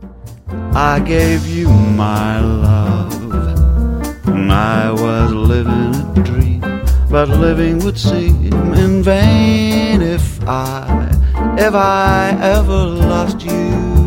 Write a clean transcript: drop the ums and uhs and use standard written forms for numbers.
I gave you my love, and I was living a dream, but living would seem in vain if I ever lost you.